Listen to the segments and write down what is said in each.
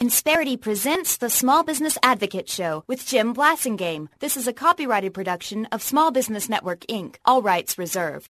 Insperity presents the Small Business Advocate Show with Jim Blasingame. This is a copyrighted production of Small Business Network, Inc., all rights reserved.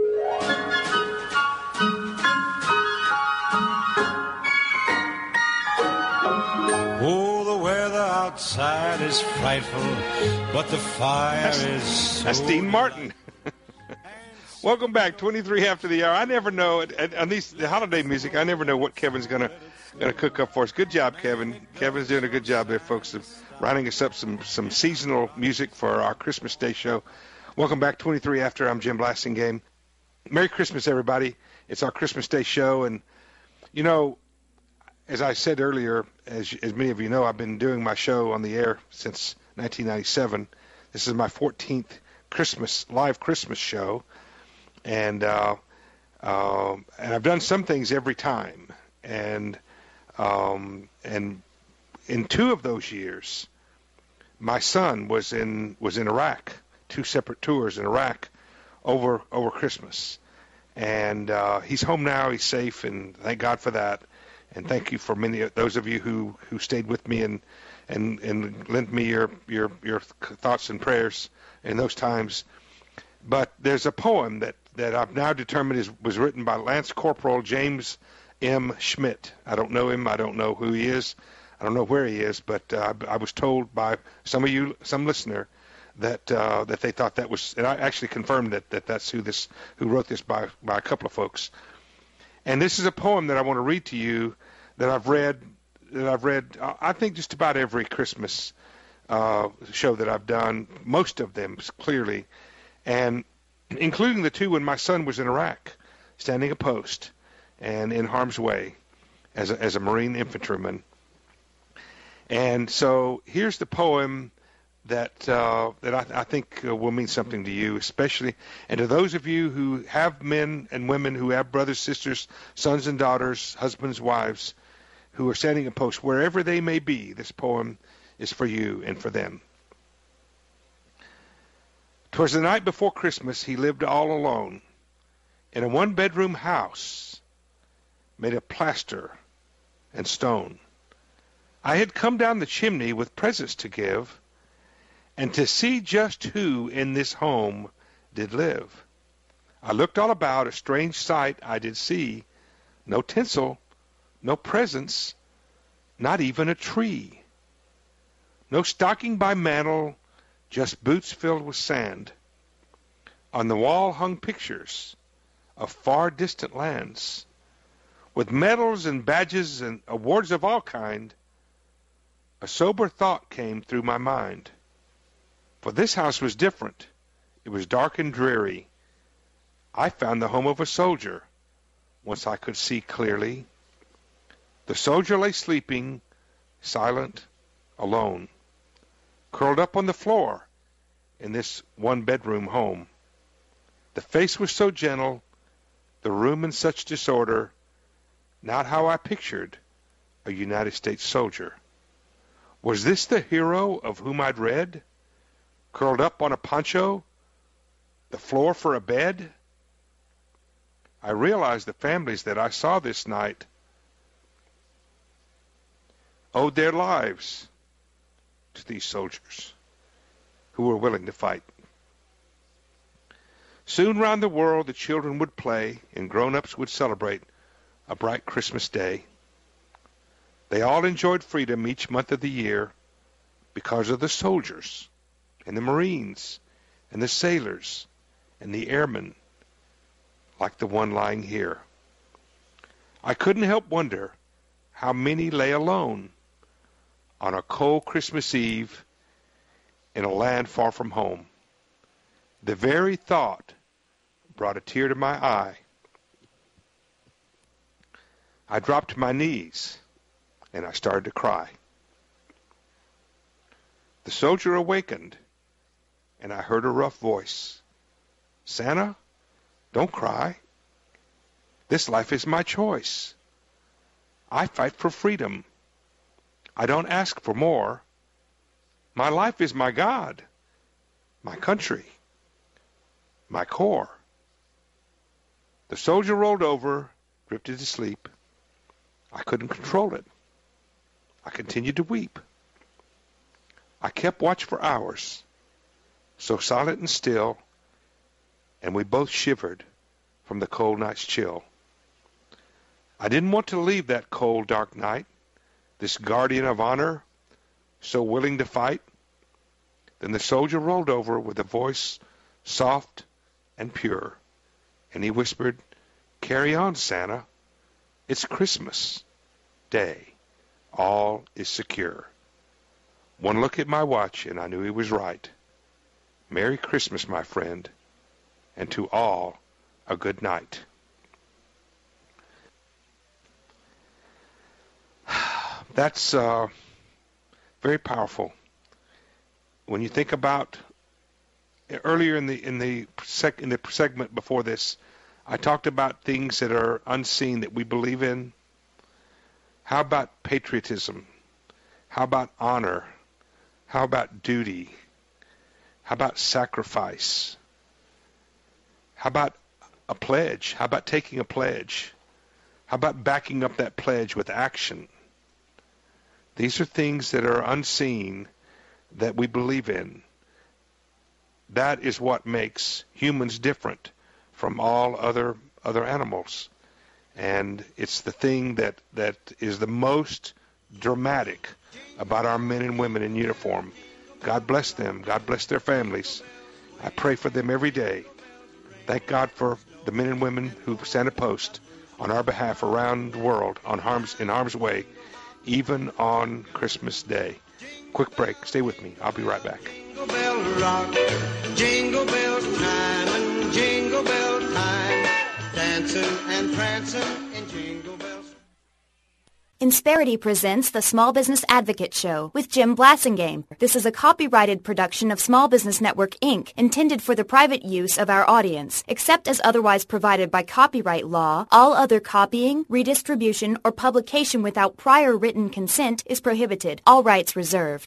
Oh, the weather outside is frightful, but the fire is so... That's Dean Martin. Welcome back, 23 after the hour. I never know, on the holiday music, I never know what Kevin's going to cook up for us. Good job, Kevin. Kevin's doing a good job there, folks, of writing us up some seasonal music for our Christmas Day show. Welcome back, 23 after. I'm Jim Blasingame. Merry Christmas, everybody. It's our Christmas Day show, and, you know, as I said earlier, as many of you know, I've been doing my show on the air since 1997. This is my 14th live Christmas show, and I've done some things every time. And in 2 of those years, my son was in Iraq, 2 separate tours in Iraq over Christmas, and he's home now. He's safe, and thank God for that. And thank you for many of those of you who stayed with me and lent me your thoughts and prayers in those times. But there's a poem that I've now determined was written by Lance Corporal James M. Schmidt. I don't know him. I don't know who he is. I don't know where he is. But I was told by some listener, that they thought that was, and I actually confirmed that that's who wrote this by a couple of folks. And this is a poem that I want to read to you that I've read, I think, just about every Christmas show that I've done, most of them clearly, and including the 2 when my son was in Iraq, standing a post and in harm's way as a Marine infantryman. And so here's the poem that I think will mean something to you, especially, and to those of you who have men and women, who have brothers, sisters, sons and daughters, husbands, wives, who are standing a post, wherever they may be. This poem is for you and for them. 'Twas the night before Christmas. He lived all alone in a 1-bedroom house made of plaster and stone. I had come down the chimney with presents to give, and to see just who in this home did live. I looked all about, a strange sight I did see, no tinsel, no presents, not even a tree. No stocking by mantel, just boots filled with sand. On the wall hung pictures of far distant lands, with medals and badges and awards of all kind. A sober thought came through my mind. For this house was different. It was dark and dreary. I found the home of a soldier, once I could see clearly. The soldier lay sleeping, silent, alone, curled up on the floor in this 1-bedroom home. The face was so gentle, the room in such disorder, not how I pictured a United States soldier. Was this the hero of whom I'd read? Curled up on a poncho, the floor for a bed? I realized the families that I saw this night owed their lives to these soldiers who were willing to fight. Soon round the world the children would play, and grown-ups would celebrate a bright Christmas day. They all enjoyed freedom each month of the year because of the soldiers and the Marines and the sailors and the airmen, like the one lying here. I couldn't help wonder how many lay alone on a cold Christmas Eve in a land far from home. The very thought brought a tear to my eye. I dropped to my knees and I started to cry. The soldier awakened, and I heard a rough voice. Santa, don't cry. This life is my choice. I fight for freedom. I don't ask for more. My life is my God, my country, my core. The soldier rolled over, drifted to sleep. I couldn't control it. continued to weep. I kept watch for hours, so silent and still, and we both shivered from the cold night's chill. I didn't want to leave that cold, dark night, this guardian of honor, so willing to fight. Then the soldier rolled over with a voice soft and pure, and he whispered, "Carry on, Santa. It's Christmas Day. All is secure." One look at my watch, and I knew he was right. Merry Christmas, my friend, and to all a good night. That's very powerful. When you think about earlier in the segment before this, I talked about things that are unseen that we believe in. How about patriotism? How about honor? How about duty? How about sacrifice? How about a pledge? How about taking a pledge? How about backing up that pledge with action? These are things that are unseen that we believe in. That is what makes humans different from all other animals. And it's the thing that is the most dramatic about our men and women in uniform. God bless them. God bless their families. I pray for them every day. Thank God for the men and women who stand a post on our behalf around the world in harm's way, even on Christmas Day. Quick break. Stay with me. I'll be right back. Jingle bell rock, jingle bell time, and jingle bell time, dancing and prancing in Jingle Bells. Insperity presents the Small Business Advocate Show with Jim Blasingame. This is a copyrighted production of Small Business Network, Inc., intended for the private use of our audience. Except as otherwise provided by copyright law, all other copying, redistribution, or publication without prior written consent is prohibited. All rights reserved.